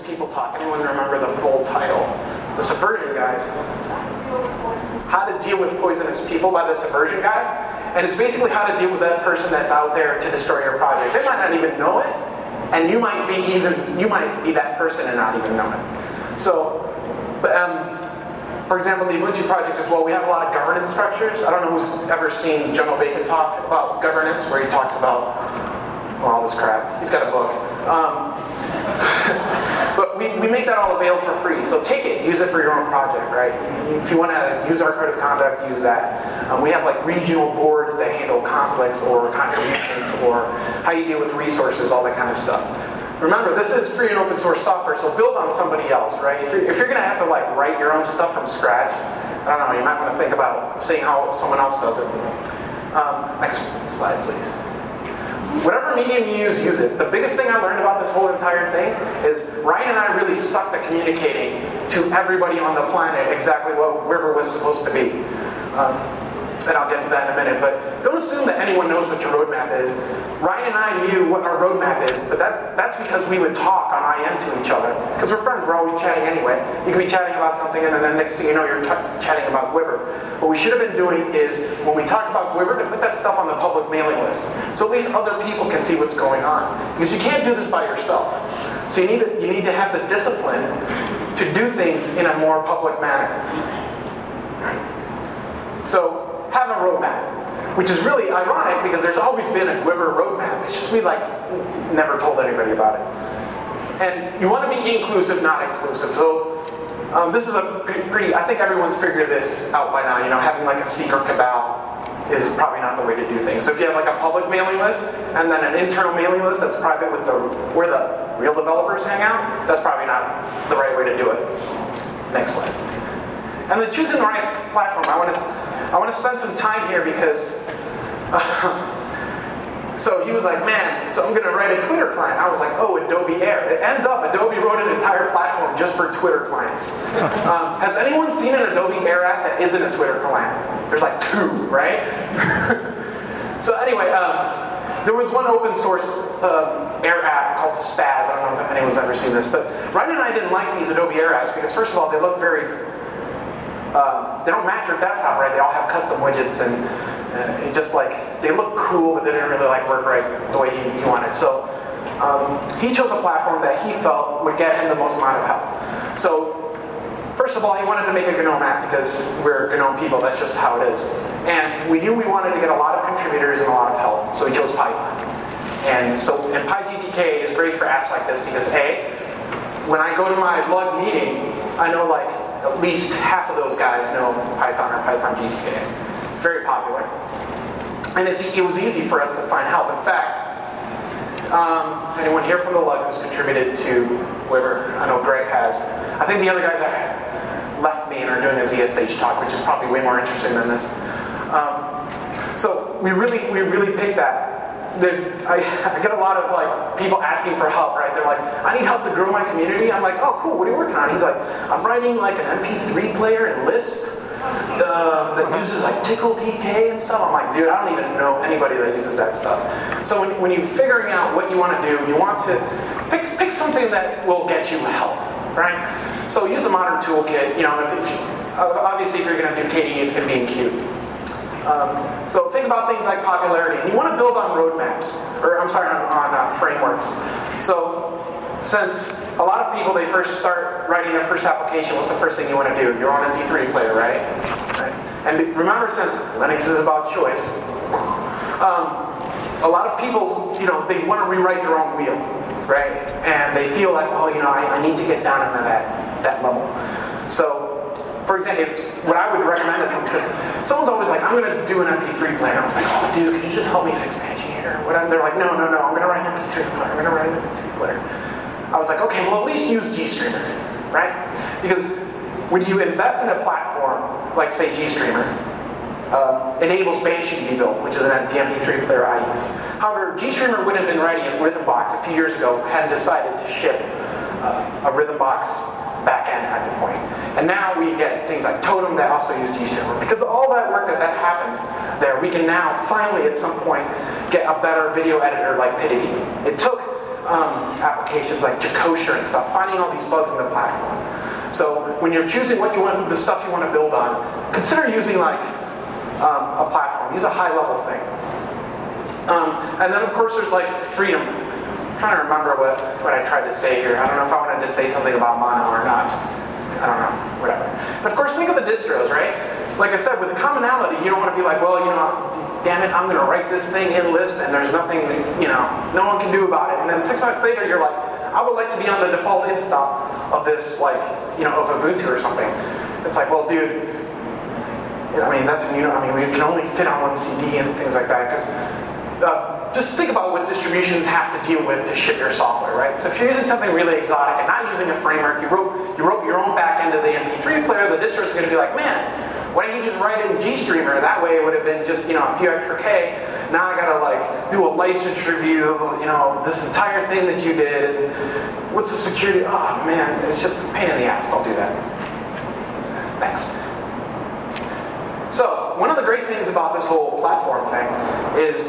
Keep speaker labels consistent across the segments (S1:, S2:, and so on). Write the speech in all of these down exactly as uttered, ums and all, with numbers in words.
S1: People Talk. Anyone remember the full title? The Subversion Guys. How to Deal with Poisonous People by the Subversion Guys. And it's basically how to deal with that person that's out there to destroy your project. They might not even know it, and you might be even you might be that person and not even know it. So, but, um, for example, the Ubuntu project as well, we have a lot of governance structures. I don't know who's ever seen General Bacon talk about governance, where he talks about well, all this crap. He's got a book. Um, but we, we make that all available for free. So take it, use it for your own project, right? If you want to use our code of conduct, use that. Um, we have like regional boards that handle conflicts or contributions or how you deal with resources, all that kind of stuff. Remember, this is free and open source software, so build on somebody else, right? If you're, if you're going to have to like write your own stuff from scratch, I don't know, you might want to think about seeing how someone else does it. Um, next slide, please. Whatever medium you use, use it. The biggest thing I learned about this whole entire thing is Ryan and I really sucked at communicating to everybody on the planet exactly what Wiver was supposed to be. Um, and I'll get to that in a minute, but don't assume that anyone knows what your roadmap is. Ryan and I knew what our roadmap is, but that, that's because we would talk on I M to each other. Because we're friends, we're always chatting anyway. You could be chatting about something and then the next thing you know, you're t- chatting about Wiver. What we should have been doing is, when we talk about Wiver, to put that stuff on the public mailing list. So at least other people can see what's going on. Because you can't do this by yourself. So you need to, you need to have the discipline to do things in a more public manner. So, have a roadmap, which is really ironic because there's always been a Wiver roadmap. It's just we like never told anybody about it. And you want to be inclusive, not exclusive. So um, this is a pretty, I think everyone's figured this out by now. You know, having like a secret cabal is probably not the way to do things. So if you have like a public mailing list and then an internal mailing list that's private with the where the real developers hang out, that's probably not the right way to do it. Next slide. And then choosing the right platform. I want to. I want to spend some time here because, uh, so he was like, man, so I'm going to write a Twitter client. I was like, oh, Adobe Air. It ends up, Adobe wrote an entire platform just for Twitter clients. Um, has anyone seen an Adobe Air app that isn't a Twitter client? There's like two, right? So anyway, um, there was one open source uh, Air app called Spaz. I don't know if anyone's ever seen this, but Ryan and I didn't like these Adobe Air apps because first of all, they look very Uh, they don't match your desktop, right? They all have custom widgets and uh, it just like, they look cool, but they didn't really like work right the way he, he wanted. So um, he chose a platform that he felt would get him the most amount of help. So first of all, he wanted to make a GNOME app because we're GNOME people, that's just how it is. And we knew we wanted to get a lot of contributors and a lot of help, so we chose Python. And so, and PyGTK is great for apps like this because A, when I go to my lug meeting, I know like, at least half of those guys know Python or Python G T K. It's very popular. And it's, it was easy for us to find help. In fact, um, anyone here from the lug who's contributed to Wiver? I know Greg has. I think the other guys have left me and are doing a Z S H talk, which is probably way more interesting than this. Um, so we really, we really picked that. The, I, I get a lot of like people asking for help, right? They're like, I need help to grow my community. I'm like, oh, cool. What are you working on? He's like, I'm writing like an M P three player in Lisp uh, that uses like TickleDK and stuff. I'm like, dude, I don't even know anybody that uses that stuff. So when, when you're figuring out what you want to do, you want to pick pick something that will get you help, right? So use a modern toolkit. You know, if, if you, obviously if you're going to do K D E, it's going to be in Qt. Um, so think about things like popularity. And you want to build on roadmaps, or I'm sorry, on, on uh, frameworks. So since a lot of people, they first start writing their first application, what's the first thing you want to do? You're on M P three player, right? right? And remember, since Linux is about choice, um, a lot of people, you know, they want to rewrite their own wheel, right? And they feel like, oh, you know, I, I need to get down into that, that level. So, for example, what I would recommend is because someone's always like, I'm going to do an M P three player. I was like, oh, dude, can you just help me fix Pangea or whatever? They're like, no, no, no, I'm going to write an M P three player. I'm going to write an M P three player. I was like, okay, well, at least use GStreamer, right? Because when you invest in a platform, like, say, GStreamer, uh, enables Banshee to be built, which is an the M P three player I use. However, GStreamer wouldn't have been ready if Rhythmbox, a few years ago, hadn't decided to ship uh, a Rhythmbox backend at the point. And now we get things like Totem that also use GStreamer. Because of all that work that, that happened there, we can now finally at some point get a better video editor like Pitty. It took um, applications like Jacosher and stuff, finding all these bugs in the platform. So when you're choosing what you want, the stuff you want to build on, consider using like um, a platform. Use a high-level thing. Um, and then of course there's like freedom. I'm trying to remember what, what I tried to say here. I don't know if I wanted to say something about Mono or not. I don't know, whatever. And of course think of the distros, right? Like I said, with the commonality, you don't want to be like, well, you know, damn it, I'm going to write this thing in Lisp and there's nothing, you know, no one can do about it. And then six months later, you're like, I would like to be on the default install of this, like, you know, of Ubuntu or something. It's like, well, dude, I mean, that's, you know, I mean, we can only fit on one C D and things like that. Because uh, just think about what distributions have to deal with to ship your software, right? So if you're using something really exotic and not using a framework, you wrote, you wrote your own back end of the M P three player, the distro is going to be like, man, why don't you just write it in GStreamer? That way it would have been just, you know, a few extra K. Now I gotta like do a license review, you know, this entire thing that you did. What's the security? Oh man, it's just a pain in the ass. Don't do that. Thanks. So one of the great things about this whole platform thing is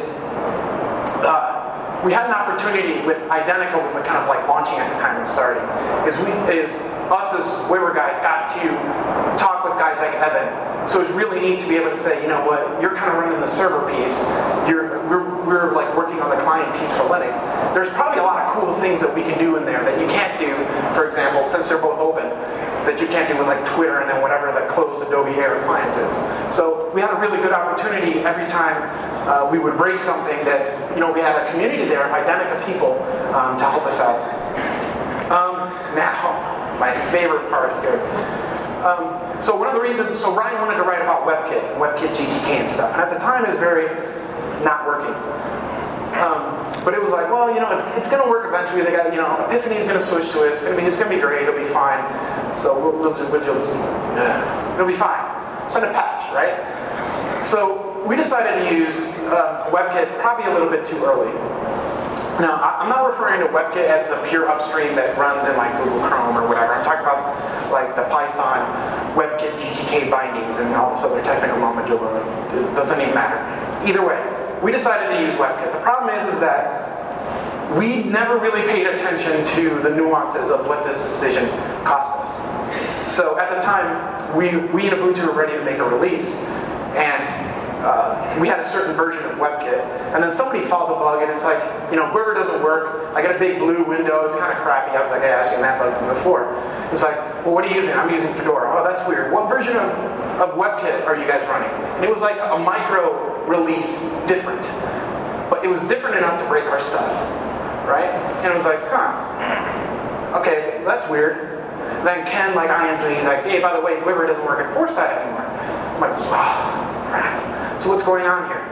S1: uh, we had an opportunity with Identica was kind of like launching at the time and starting. Is we is us as Weber guys got to talk with guys like Evan. So it's really neat to be able to say, you know what, you're kind of running the server piece. You're, we're, we're like working on the client piece for Linux. There's probably a lot of cool things that we can do in there that you can't do, for example, since they're both open, that you can't do with like Twitter and then whatever the closed Adobe Air client is. So we had a really good opportunity every time uh, we would break something that, you know, we had a community there of Identica people um, to help us out. Um, now, my favorite part here. Um, so one of the reasons, so Ryan wanted to write about WebKit, WebKit G T K and stuff, and at the time it was very not working. Um, but it was like, well, you know, it's, it's going to work eventually. They got, you know, Epiphany's going to switch to it. It's going to be, it's going to be great. It'll be fine. So we'll, we'll just, we'll just uh, it'll be fine. Send a patch, right? So we decided to use uh, WebKit probably a little bit too early. Now, I'm not referring to WebKit as the pure upstream that runs in like Google Chrome or whatever. I'm talking about like the Python WebKit G T K bindings and all this other technical nomenclature. It doesn't even matter. Either way, we decided to use WebKit. The problem is, is that we never really paid attention to the nuances of what this decision cost us. So at the time, we, we in Ubuntu were ready to make a release, and Uh, we had a certain version of WebKit, and then somebody found the bug, and it's like, you know, Quiver doesn't work. I got a big blue window. It's kind of crappy. I was like, I asked you that bug before. It was like, well, what are you using? I'm using Fedora. Oh, that's weird. What version of, of WebKit are you guys running? And it was like a micro release different, but it was different enough to break our stuff, right? And it was like, huh, okay, that's weird. Then Ken, like I am, he's like, hey, by the way, Quiver doesn't work at Foresight anymore. I'm like, oh, crap. So what's going on here?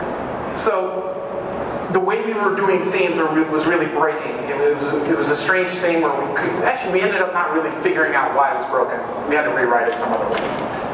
S1: So the way we were doing things was really breaking. It was, it was a strange thing where we could, actually we ended up not really figuring out why it was broken. We had to rewrite it some other way.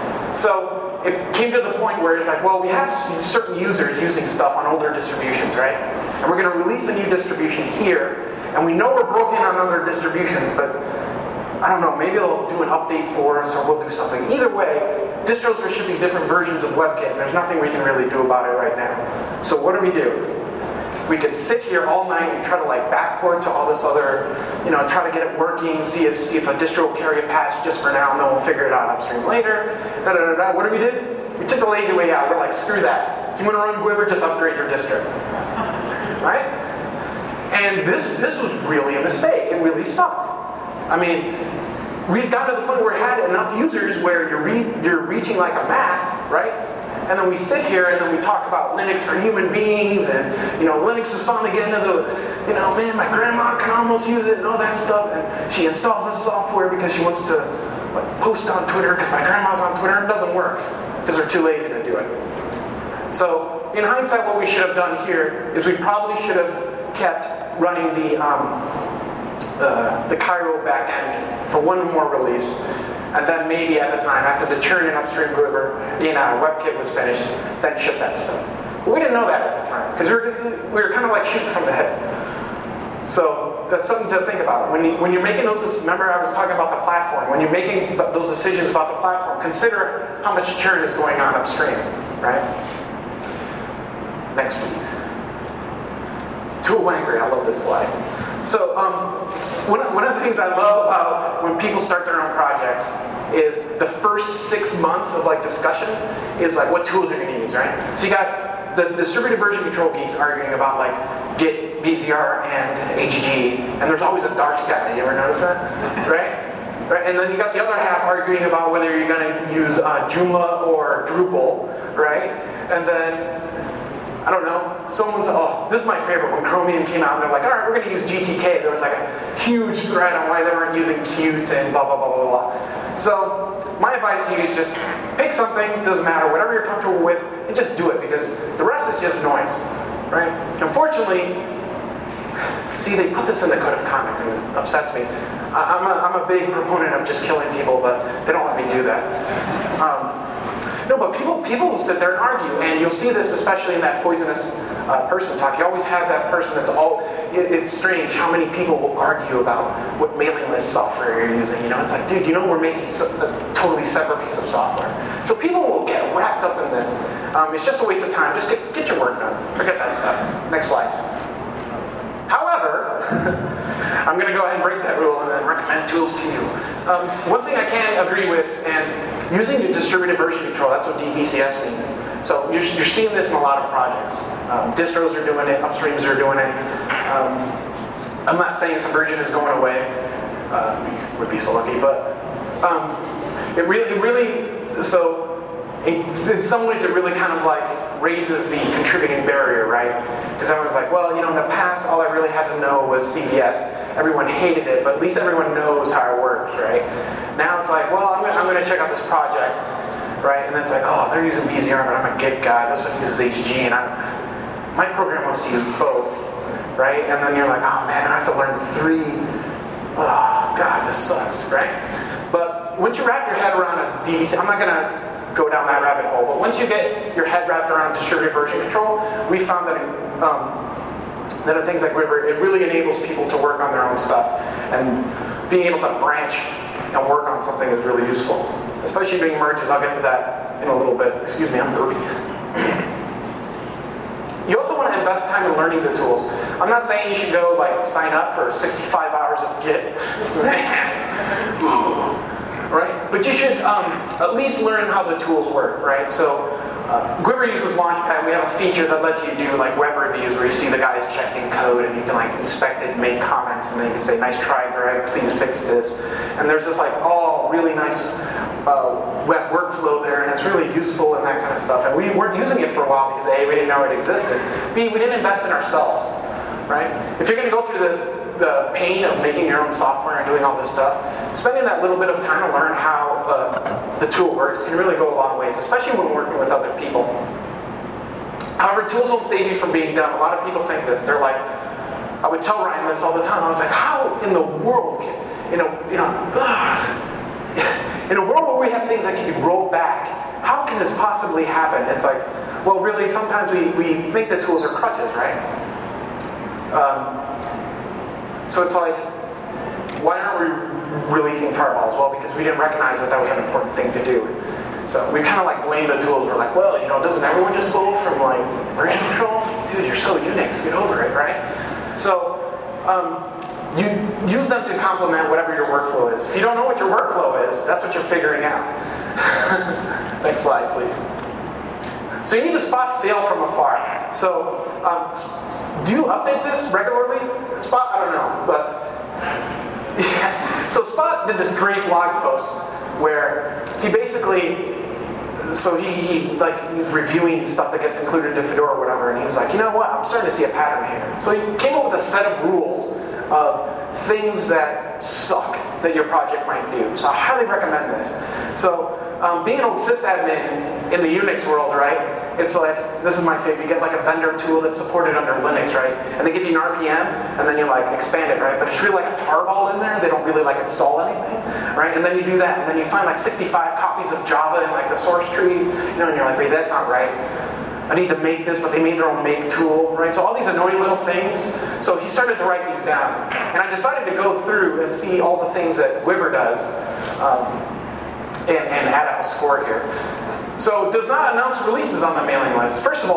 S1: So it came to the point where it's like, well, we have certain users using stuff on older distributions, right? And we're going to release a new distribution here, and we know we're broken on other distributions, but I don't know, maybe they'll do an update for us or we'll do something. Either way, distros are shipping different versions of WebKit, and there's nothing we can really do about it right now. So what do we do? We could sit here all night and try to like backport to all this other, you know, try to get it working, see if see if a distro will carry a patch just for now, and then we'll figure it out upstream later. Da, da, da, da. What do we do? We took the lazy way out. We're like, screw that. If you want to run Quiver, just upgrade your distro. Right? And this this was really a mistake. It really sucked. I mean, we'd gotten to the point where we had enough users where you're, re you're reaching like a mass, right? And then we sit here and then we talk about Linux for human beings, and you know, Linux is fun to get into the, you know, man, my grandma can almost use it and all that stuff, and she installs this software because she wants to like, post on Twitter because my grandma's on Twitter, and it doesn't work because they're too lazy to do it. So in hindsight, what we should have done here is we probably should have kept running the um, Uh, the Cairo backend for one more release, and then maybe at the time, after the churn in upstream Quiver, you know, WebKit was finished, then ship that stuff. But we didn't know that at the time, because we were, we were kind of like shooting from the hip. So that's something to think about. When, you, when you're making those, remember I was talking about the platform, when you're making those decisions about the platform, consider how much churn is going on upstream, right? Next please. Tool Wankery, I love this slide. So um, one, one of the things I love about when people start their own projects is the first six months of like discussion is like what tools you're going to use, right? So you got the distributed version control geeks arguing about like Git, B Z R, and H G, and there's always a dark sky. You ever notice that, right? Right? And then you got the other half arguing about whether you're going to use uh, Joomla or Drupal, right? And then I don't know, someone's, oh, this is my favorite, when Chromium came out and they're like, all right, we're going to use G T K. There was like a huge thread on why they weren't using Qt and blah, blah, blah, blah, blah. So my advice to you is just pick something, doesn't matter, whatever you're comfortable with, and just do it, because the rest is just noise, right? Unfortunately, see, they put this in the code of conduct and it upsets me. I'm a, I'm a big proponent of just killing people, but they don't let me do that. Um, No, but people people will sit there and argue, and you'll see this especially in that poisonous uh, person talk. You always have that person that's all, it, it's strange how many people will argue about what mailing list software you're using. You know, it's like, dude, you know we're making a totally separate piece of software. So people will get wrapped up in this. Um, it's just a waste of time. Just get, get your work done. Forget that stuff. Next slide. However, I'm going to go ahead and break that rule and then recommend tools to you. Um, one thing I can agree with, and using the distributed version control, that's what D V C S means. So you're, you're seeing this in a lot of projects. Um, distros are doing it, upstreams are doing it. Um, I'm not saying Subversion is going away. Uh, we would be so lucky, but um, it really, it really, so it, in some ways it really kind of like raises the contributing barrier, right? Because everyone's like, well, you know, in the past all I really had to know was C V S. Everyone hated it, but at least everyone knows how it works, right? Now it's like, well, I'm gonna, I'm gonna check out this project, right? And then it's like, oh, they're using B Z R, but I'm a Git guy. This one uses H G, and I'm, my program wants to use both, right? And then you're like, oh man, I have to learn three. Oh God, this sucks, right? But once you wrap your head around a D V C, I'm not gonna go down that rabbit hole, but once you get your head wrapped around distributed version control, we found that um, that in things like Gwibber, it really enables people to work on their own stuff, and being able to branch and work on something is really useful, especially doing merges. I'll get to that in a little bit. Excuse me, I'm burping. You also want to invest time in learning the tools. I'm not saying you should go like sign up for sixty-five hours of Git. Right? But you should um, at least learn how the tools work, right? So uh, Gwibber uses Launchpad. We have a feature that lets you do like web reviews where you see the guys checking code and you can like inspect it and make comments, and then you can say, nice try, Greg, please fix this. And there's this like, oh, really nice uh, web workflow there, and it's really useful and that kind of stuff. And we weren't using it for a while because A, we didn't know it existed. B, we didn't invest in ourselves, right? If you're going to go through the the pain of making your own software and doing all this stuff, spending that little bit of time to learn how uh, the tool works can really go a long ways, especially when working with other people. However, tools don't save you from being dumb. A lot of people think this. They're like, I would tell Ryan this all the time. I was like, how in the world can, you know, you know, ugh, in a world where we have things that can be rolled back, how can this possibly happen? It's like, well, really, sometimes we, we think the tools are crutches, right? Um, So it's like, why aren't we releasing tarballs? Well, because we didn't recognize that that was an important thing to do. So we kind of like blame the tools. We're like, well, you know, doesn't everyone just go from like version control? Dude, you're so Unix, get over it, right? So um, you use them to complement whatever your workflow is. If you don't know what your workflow is, that's what you're figuring out. Next slide, please. So you need to spot fail from afar. So um, do you update this regularly? Spot, I don't know, but yeah. So Spot did this great blog post where he basically, so he, he like he's reviewing stuff that gets included in Fedora or whatever, and he was like, you know what, I'm starting to see a pattern here. So he came up with a set of rules of things that suck that your project might do. So I highly recommend this. So um, being an old sysadmin in the Unix world, right? It's like, this is my favorite, you get like a vendor tool that's supported under Linux, right? And they give you an R P M, and then you like expand it, right? But it's really like a tarball in there, they don't really like install anything, right? And then you do that, and then you find like sixty-five copies of Java in like the source tree, you know, and you're like, wait, that's not right. I need to make this, but they made their own make tool, right? So all these annoying little things. So he started to write these down. And I decided to go through and see all the things that Gwibber does, um, and, and add up a score here. So does not announce releases on the mailing list. First of all,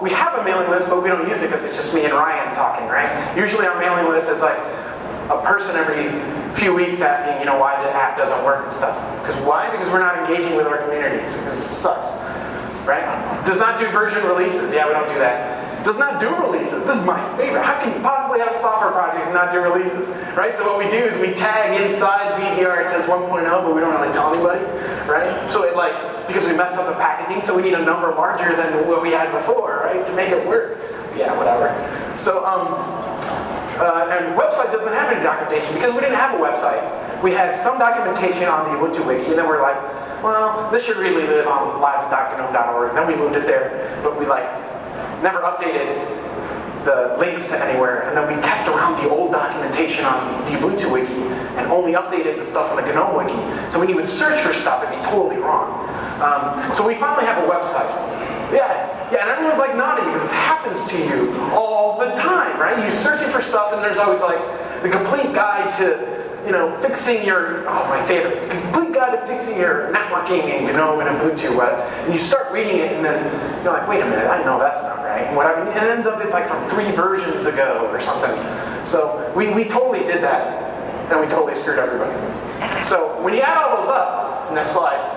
S1: we have a mailing list, but we don't use it because it's just me and Ryan talking, right? Usually our mailing list is like a person every few weeks asking, you know, why the app doesn't work and stuff. Because why? Because we're not engaging with our communities. Because it sucks, right? Does not do version releases. Yeah, we don't do that. Does not do releases. This is my favorite. How can you possibly have a software project and not do releases, right? So what we do is we tag inside V D R. It says one point oh, but we don't really tell anybody, right? So it like, because we messed up the packaging, so we need a number larger than what we had before, right, to make it work. Yeah, whatever. So, um, uh, and website doesn't have any documentation because we didn't have a website. We had some documentation on the Ubuntu wiki, and then we're like, well, this should really live on live dot gnome dot org. Then we moved it there, but we like never updated the links to anywhere, and then we kept around the old documentation on the Ubuntu wiki and only updated the stuff on the GNOME wiki. So when you would search for stuff, it'd be totally wrong. Um, so we finally have a website. Yeah, yeah, and everyone's like nodding because this happens to you all the time, right? You're searching for stuff, and there's always like the complete guide to, you know, fixing your, oh, my favorite, complete guide to fixing your networking in GNOME and Ubuntu. And you start reading it, and then you're like, wait a minute, I know that's not right. And what I mean, and it ends up it's like from three versions ago or something. So we, we totally did that, and we totally screwed everybody. So when you add all those up, next slide.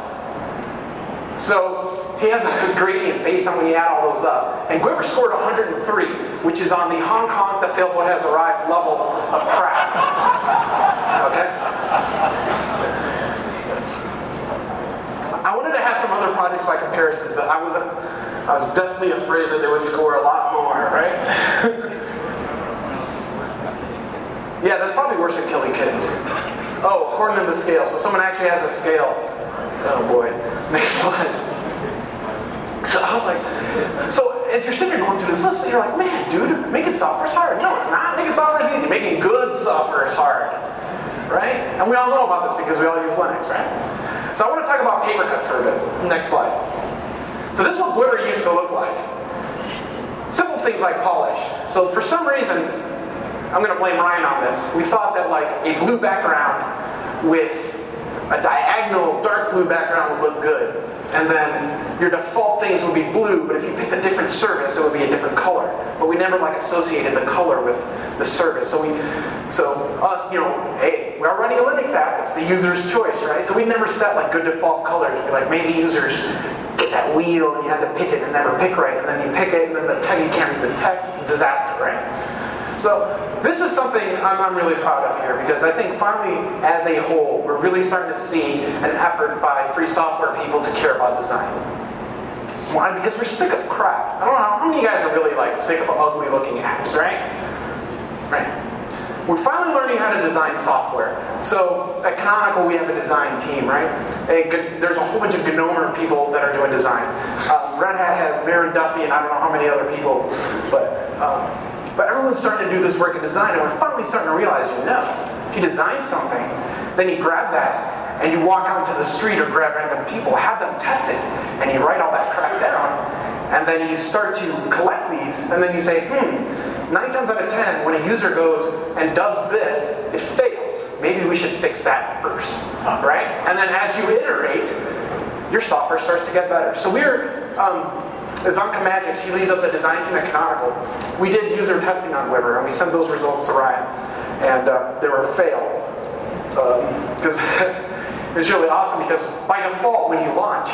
S1: So he has a gradient based on when you add all those up. And Gwibber scored one hundred three, which is on the Hong Kong the failboat has arrived level of crap. Okay? I wanted to have some other projects by comparison, but I was I was definitely afraid that they would score a lot more, right? Yeah, that's probably worse than killing kids. Oh, according to the scale. So someone actually has a scale. Oh boy. Next slide. So I was like, so as you're sitting there going through this list, you're like, man, dude, making software is hard. No, it's not. Making software is easy. Making good software is hard. Right? And we all know about this because we all use Linux, right? So I want to talk about paper cuts for a bit. Next slide. So this is what Gwibber used to look like. Simple things like polish. So for some reason, I'm going to blame Ryan on this. We thought that like a blue background with a diagonal dark blue background would look good. And then your default things would be blue, but if you picked a different service, it would be a different color. But we never like associated the color with the service. So we, so us, you know, hey, we are running a Linux app. It's the user's choice, right? So we never set like good default colors. We like made the users get that wheel, and you had to pick it and never pick right. And then you pick it, and then the text, you can't read the text. Disaster, right? So this is something I'm, I'm really proud of here, because I think finally, as a whole, we're really starting to see an effort by free software people to care about design. Why? Because we're sick of crap. I don't know, how many of you guys are really like sick of ugly looking apps, right? Right. We're finally learning how to design software. So at Canonical, we have a design team, right? A, there's a whole bunch of GNOMer people that are doing design. Um, Red Hat has Maren Duffy and I don't know how many other people, but um, But everyone's starting to do this work in design, and we're finally starting to realize, you know, if you design something, then you grab that, and you walk out to the street or grab random people, have them test it, and you write all that crap down, and then you start to collect these, and then you say, hmm, nine times out of ten, when a user goes and does this, it fails. Maybe we should fix that first, right? And then as you iterate, your software starts to get better. So we're, um, Ivanka Magic, she leads up the design team at Canonical. We did user testing on Gwibber, and we sent those results to Ryan. And uh, they were a fail. Because um, it was really awesome, because by default, when you launch,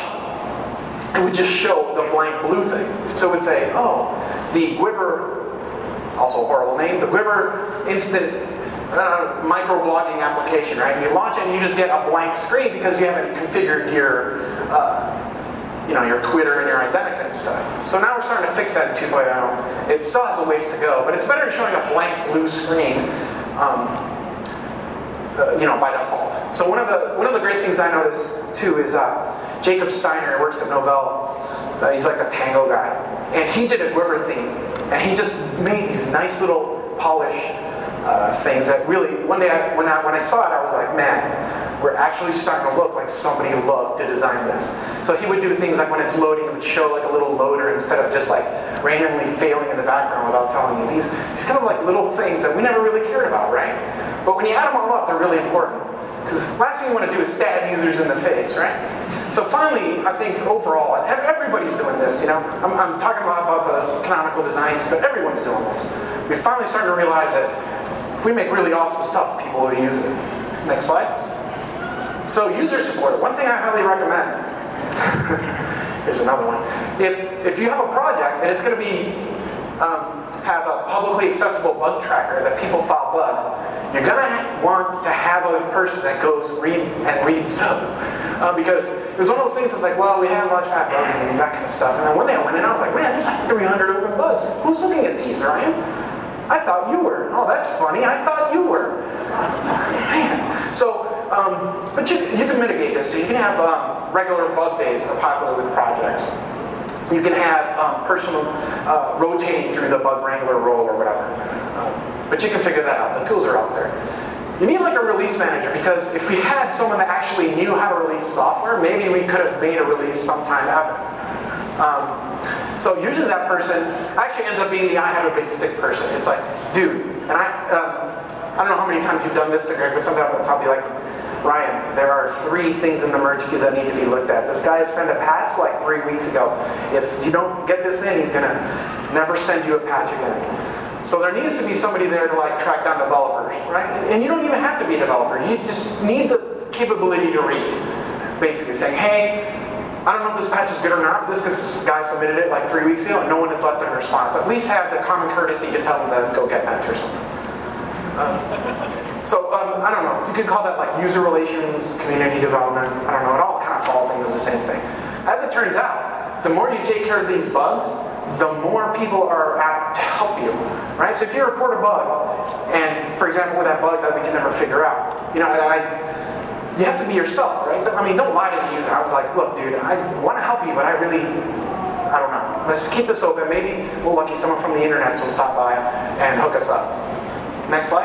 S1: it would just show the blank blue thing. So it would say, oh, the Gwibber, also a horrible name, the Gwibber instant uh, microblogging application, right? And you launch it, and you just get a blank screen because you haven't configured your uh, you know, your Twitter and your Identica and stuff. So now we're starting to fix that in two point oh. It still has a ways to go, but it's better than showing a blank blue screen, um, uh, you know, by default. So one of the one of the great things I noticed too is uh, Jacob Steiner, who works at Novell. Uh, he's like a Tango guy, and he did a Gwibber theme, and he just made these nice little polish uh, things that really. One day I, when I when I saw it, I was like, man. We're actually starting to look like somebody loved to design this. So he would do things like when it's loading, it would show like a little loader instead of just like randomly failing in the background without telling you. These, these kind of like little things that we never really cared about, right? But when you add them all up, they're really important. Because last thing you want to do is stab users in the face, right? So finally, I think overall, and everybody's doing this, you know, I'm, I'm talking about, about the canonical designs, but everyone's doing this. We're finally starting to realize that if we make really awesome stuff, people will use it. Next slide. So user support, one thing I highly recommend. Here's another one. If, if you have a project and it's going to be um, have a publicly accessible bug tracker that people file bugs, you're going to want to have a person that goes read and reads them. Uh, because it was one of those things that's like, well, we have Launchpad bugs and that kind of stuff. And then one day I went in and I was like, man, there's like three hundred open bugs. Who's looking at these, Ryan? I thought you were. Oh, that's funny. I thought you were. Man. So, um, but you, you can mitigate this. So you can have um, regular bug days that are popular with projects. You can have um, personal uh, rotating through the bug wrangler role or whatever. Um, but you can figure that out. The tools are out there. You need like a release manager, because if we had someone that actually knew how to release software, maybe we could have made a release sometime ever. Um, so usually that person actually ends up being the I have a big stick person. It's like, dude, and I, um, I don't know how many times you've done this to Greg, but sometimes I'll be like, Ryan, there are three things in the merge queue that need to be looked at. This guy sent a patch like three weeks ago. If you don't get this in, he's gonna never send you a patch again. So there needs to be somebody there to like track down developers, right? And you don't even have to be a developer. You just need the capability to read. Basically saying, hey, I don't know if this patch is good or not, but this, this guy submitted it like three weeks ago and no one has left a response. At least have the common courtesy to tell them to go get patch or something. Um, so, um, I don't know, you could call that like user relations, community development, I don't know, it all kind of falls into the same thing. As it turns out, the more you take care of these bugs, the more people are apt to help you, right? So if you report a bug, and for example, with that bug that we can never figure out, you know, I, you have to be yourself, right? I mean, don't lie to the user. I was like, look, dude, I want to help you, but I really, I don't know. Let's keep this open. Maybe we're lucky someone from the internet will stop by and hook us up. Next slide.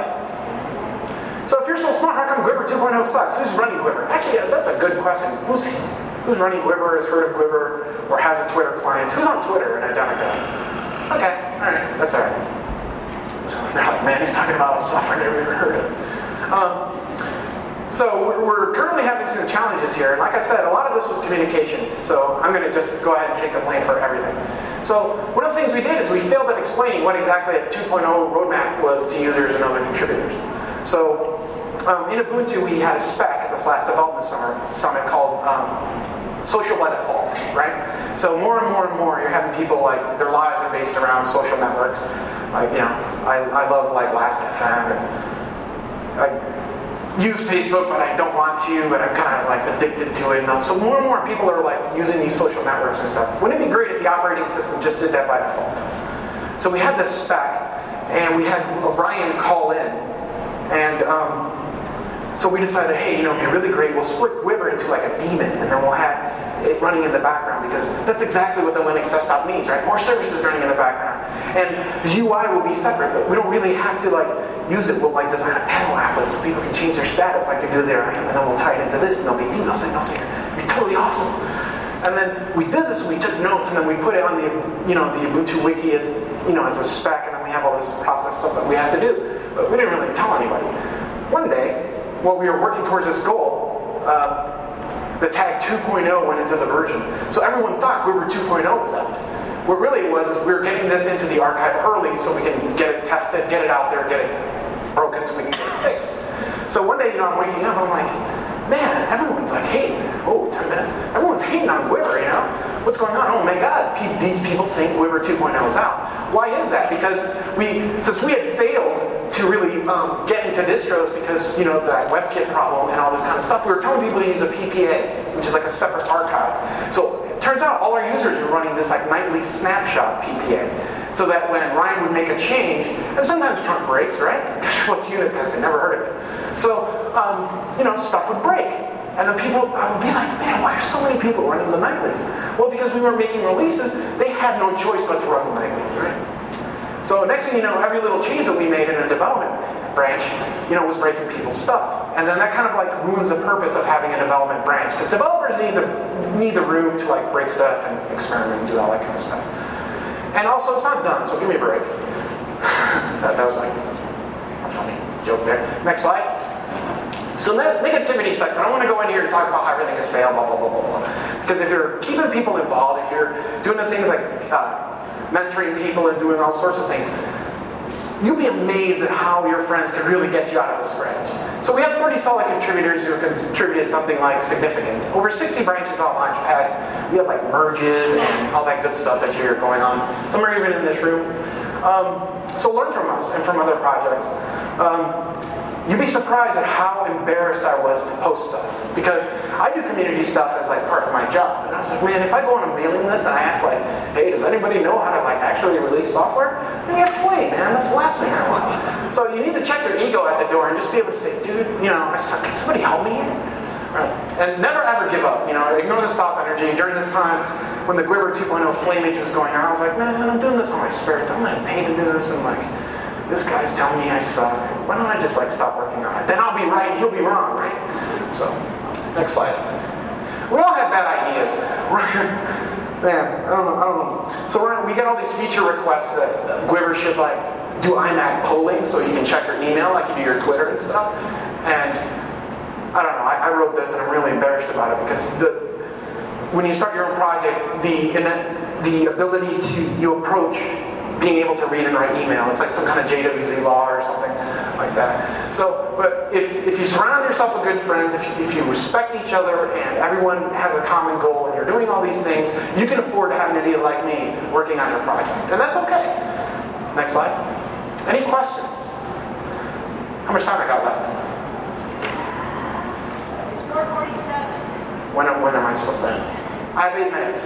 S1: So if you're so smart, how come Gwibber two point oh sucks? Who's running Gwibber? Actually, yeah, that's a good question. Who's who's running Gwibber, has heard of Gwibber, or has a Twitter client? Who's on Twitter in Identica? Okay, all right, that's all right. So they're like, man, he's talking about software I've never even heard of. Um, so we're currently having some challenges here, and like I said, a lot of this was communication. So I'm going to just go ahead and take the blame for everything. So one of the things we did is we failed at explaining what exactly a two point oh roadmap was to users and other contributors. So um, in Ubuntu, we had a spec at this last development summer, summit called um, social by default, right? So more and more and more, you're having people like, their lives are based around social networks. Like, you know, I, I love like Last F M, and I use Facebook, but I don't want to, but I'm kind of like addicted to it. And so more and more people are like using these social networks and stuff. Wouldn't it be great if the operating system just did that by default? So we had this spec, and we had Ryan call in. And um, so we decided, hey, you know, it'd be really great. We'll split Gwibber into like a daemon, and then we'll have it running in the background, because that's exactly what the Linux desktop means, right? More services running in the background. And the U I will be separate, but we don't really have to like use it. We'll like design a panel applet so people can change their status like they do there, and then we'll tie it into this, and they'll be email signals here. It'll be totally awesome. And then we did this, we took notes, and then we put it on the, you know, the Ubuntu wiki as, you know, as a spec, and then we have all this process stuff that we have to do. But we didn't really tell anybody. One day, while we were working towards this goal, uh, the tag two point oh went into the version. So everyone thought Gwibber two point oh was out. What really it was is we were getting this into the archive early so we can get it tested, get it out there, get it broken so we can get it fixed. So one day, you know, I'm waking up, I'm like, man, everyone's like hating. Oh, ten minutes. Everyone's hating on Gwibber, you know? What's going on? Oh my God, these people think Gwibber two point oh is out. Why is that? Because we, since we had failed to really um, get into distros because, you know, that WebKit problem and all this kind of stuff, we were telling people to use a P P A, which is like a separate archive. So it turns out all our users were running this like nightly snapshot P P A. So that when Ryan would make a change, and sometimes trunk breaks, right? Because what's unit testing? Never heard of it. So, um, you know, stuff would break. And then people I would be like, man, why are so many people running the nightlies? Well, because we were making releases, they had no choice but to run the nightlies, right? So next thing you know, every little change that we made in a development branch, you know, was breaking people's stuff. And then that kind of like ruins the purpose of having a development branch, because developers need the need the room to like break stuff and experiment and do all that kind of stuff. And also, it's not done, so give me a break. that, that was like a funny joke there. Next slide. So that negativity sucks. I don't want to go in here and talk about how everything has failed, blah, blah, blah, blah, blah. Because if you're keeping people involved, if you're doing the things like uh, mentoring people and doing all sorts of things, you'll be amazed at how your friends can really get you out of the scratch. So we have thirty solid contributors who have contributed something like significant. Over sixty branches on Launchpad. We have like merges and all that good stuff that you hear going on. Some are even in this room. Um, so learn from us and from other projects. Um, You'd be surprised at how embarrassed I was to post stuff. Because I do community stuff as like part of my job. And I was like, man, if I go on a mailing list and I ask like, hey, does anybody know how to like actually release software? I get flayed, man. That's the last thing I want. So you need to check your ego at the door and just be able to say, dude, you know, I suck. Can somebody help me here? Right. And never ever give up. You know, ignore the stop energy. During this time, when the Gwibber two point oh Flamage was going on, I was like, man, I'm doing this on my spare time. I'm not paid to do this. And like, this guy's telling me I suck. Why don't I just like stop working on it? Then I'll be right, he'll be wrong, right? So, next slide. We all have bad ideas. Man, I don't know, I don't know. So we're, we get all these feature requests that Gwibber should like do I MAC polling so you can check your email like you do your Twitter and stuff. And I don't know, I, I wrote this and I'm really embarrassed about it because the when you start your own project, the the ability to you approach being able to read and write email. It's like some kind of J W Z law or something like that. So, but if, if you surround yourself with good friends, if you, if you respect each other and everyone has a common goal and you're doing all these things, you can afford to have an idiot like me working on your project. And that's okay. Next slide. Any questions? How much time I got left?
S2: It's four forty-seven.
S1: When, when am I supposed to end? I have eight minutes.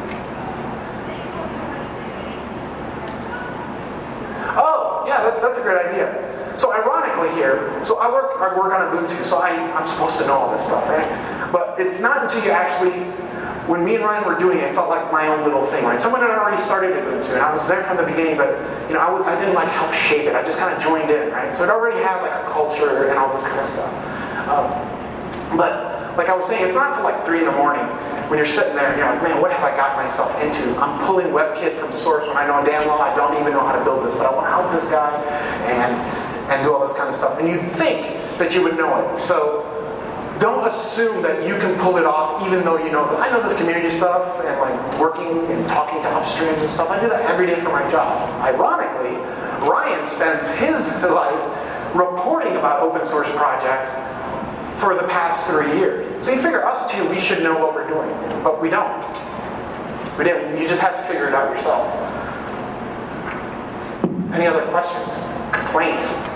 S1: Oh, yeah, that, that's a great idea. So ironically here, so I work I work on Ubuntu, so I, I'm supposed to know all this stuff, right? But it's not until you actually, when me and Ryan were doing it, it felt like my own little thing, right? Someone had already started Ubuntu, and I was there from the beginning, but you know, I, w- I didn't like help shape it. I just kind of joined in, right? So it already had like a culture and all this kind of stuff. Um, but like I was saying, it's not until like three in the morning when you're sitting there and you're like, man, what have I got myself into? I'm pulling WebKit from source when I know damn well I don't even know how to build this, but I want to help this guy and and do all this kind of stuff. And you'd think that you would know it. So don't assume that you can pull it off even though you know that. I know this community stuff and like working and talking to upstreams and stuff. I do that every day for my job. Ironically, Ryan spends his life reporting about open source projects for the past three years. So you figure us two, we should know what we're doing, but we don't. We didn't. You just have to figure it out yourself. Any other questions? Complaints?